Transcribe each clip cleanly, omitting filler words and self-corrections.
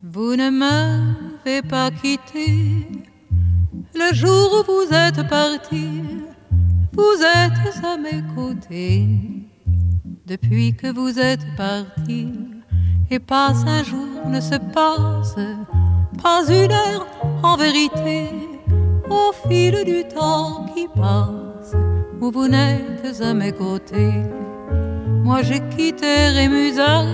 Vous ne m'avez pas quitté le jour où vous êtes parti. Vous êtes à mes côtés depuis que vous êtes parti. Et pas un jour ne se passe, pas une heure en vérité, au fil du temps qui passe, où vous n'êtes à mes côtés. Moi j'ai quitté Rémusat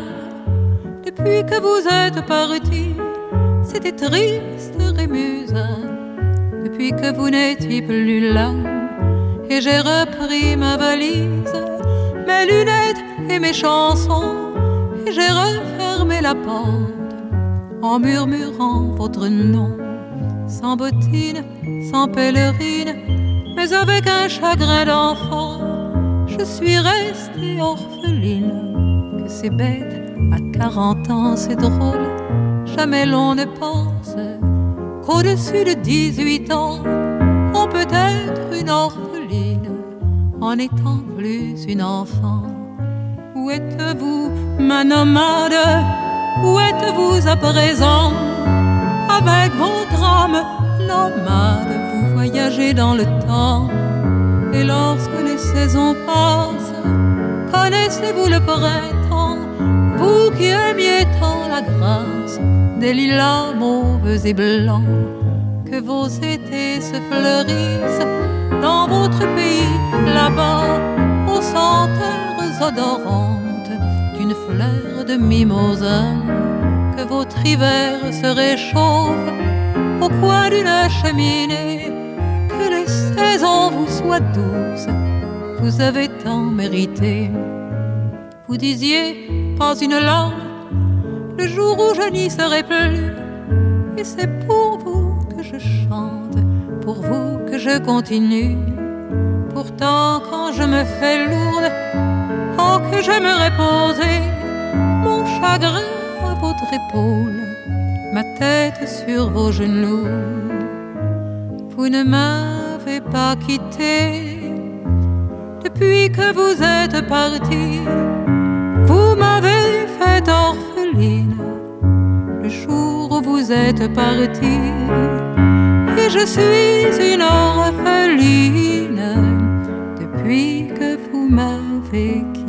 depuis que vous êtes parti. C'était triste Rémusat depuis que vous n'étiez plus là. Et j'ai repris ma valise, mes lunettes et mes chansons, et j'ai refermé la porte en murmurant votre nom. Sans bottines, sans pèlerine, mais avec un chagrin d'enfant, je suis restée orpheline. Que c'est bête, à 40 ans c'est drôle, jamais l'on ne pense qu'au-dessus de 18 ans, on peut être une orpheline en n'étant plus une enfant. Où êtes-vous, ma nomade? Où êtes-vous à présent? Avec votre âme nomade, vous voyagez dans le temps. Et lorsque les saisons passent, connaissez-vous le printemps? Vous qui aimiez tant la grâce des lilas mauves et blancs, que vos étés se fleurissent dans votre pays, là-bas, aux senteurs odorantes d'une fleur de mimosa. Que votre hiver se réchauffe au coin d'une cheminée, que les saisons vous soient douces, vous avez tant mérité. Vous disiez pas une larme le jour où je n'y serai plus, et c'est pour vous que je chante, pour vous que je continue. Pourtant quand je me fais lourde, oh que j'aimerais poser mon chagrin à votre épaule, ma tête sur vos genoux. Vous ne m'avez pas quitté depuis que vous êtes parti. Vous m'avez fait orpheline le jour où vous êtes parti. Et je suis une orpheline depuis que vous m'avez quitté.